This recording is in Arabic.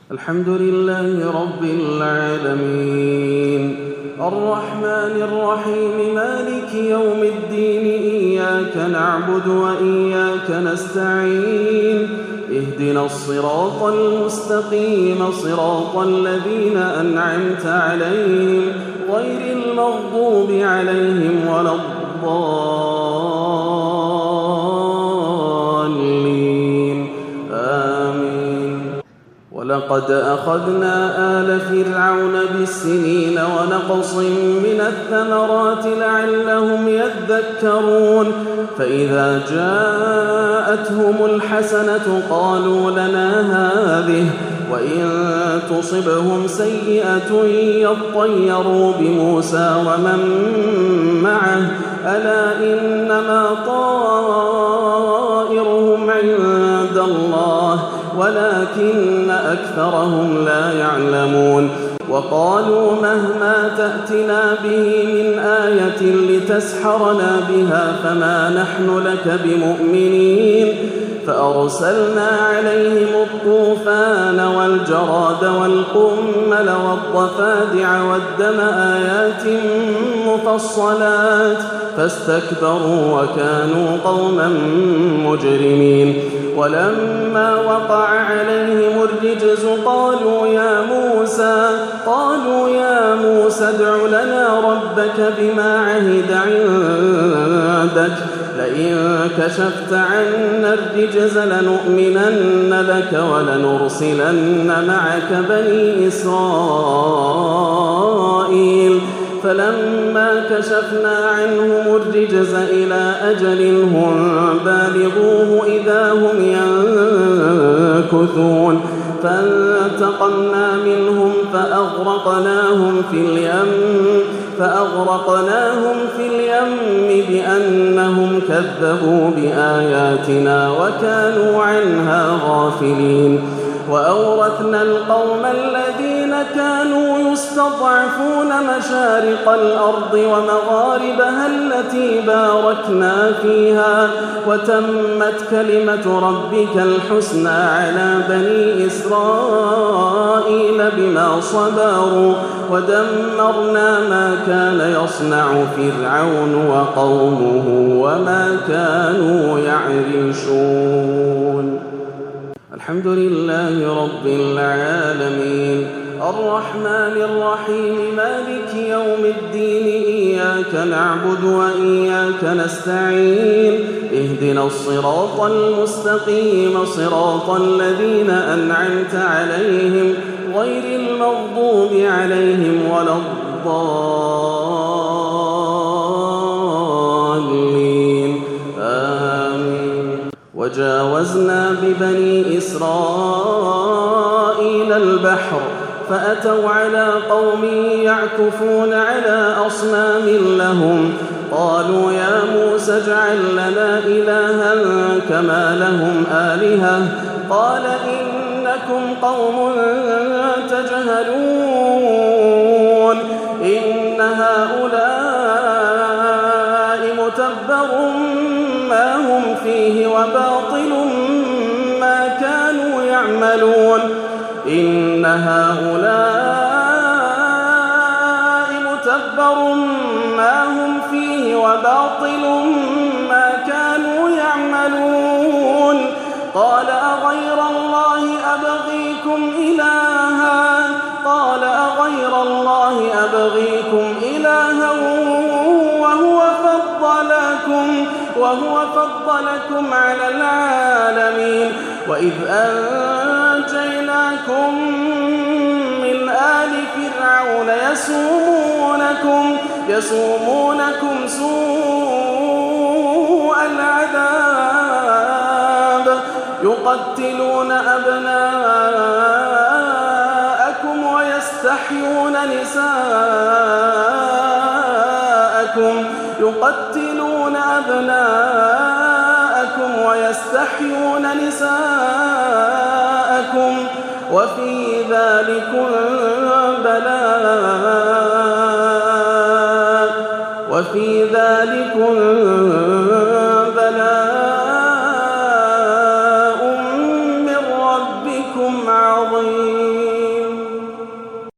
الحمد لله رب العالمين الرحمن الرحيم مالك يوم الدين إياك نعبد وإياك نستعين اهدنا الصراط المستقيم صراط الذين أنعمت عليهم غير المغضوب عليهم ولا الضالين آمين. ولقد أخذنا آل فرعون بالسنين ونقص من الثمرات لعلهم يذكرون فإذا جاءتهم الحسنة قالوا لنا هذه وإن تصبهم سيئة يطيروا بموسى ومن معه ألا إنما طائرهم عند الله ولكن أكثرهم لا يعلمون وقالوا مهما تأتنا به من آية لتسحرنا بها فما نحن لك بمؤمنين فأرسلنا عليهم الطوفان والجراد والقمل والضفادع والدم آيات مفصلات فاستكبروا وكانوا قوما مجرمين ولما وقع عليهم الرجز قالوا يا موسى ادع لنا ربك بما عهد عندك لئن كشفت عنا الرجز لنؤمنن لك ولنرسلن معك بني إسرائيل فلما كشفنا عنهم الرجز إلى أجل هم بالغوه إذا هم ينكثون فانتقمنا منهم فأغرقناهم في اليم بأنهم كذبوا بآياتنا وكانوا عنها غافلين وأورثنا القوم الذين كانوا يستضعفون مشارق الأرض ومغاربها التي باركنا فيها وتمت كلمة ربك الحسنى على بني إسرائيل بما صبروا ودمرنا ما كان يصنع فرعون وقومه وما كانوا يعرشون. الحمد لله رب العالمين الرحمن الرحيم مالك يوم الدين إياك نعبد وإياك نستعين اهدنا الصراط المستقيم صراط الذين أنعمت عليهم غير المغضوب عليهم ولا الضالين آمين. وجاوزنا ببني إسرائيل البحر فأتوا على قوم يعكفون على أصنام لهم قالوا يا موسى اجعل لنا إلها كما لهم آلهة قال إنكم قوم تجهلون إن هؤلاء متبر ما هم فيه وباطل ما كانوا يعملون إن هؤلاء متبر ما هم فيه وباطل ما كانوا يعملون قال أغير الله أبغيكم إلها وهو فضلكم على العالمين وإذ أنجيناكم من آل فرعون يسومونكم سوء العذاب يقتلون أبناءكم ويستحيون نساءكم وفي ذلكم بلاء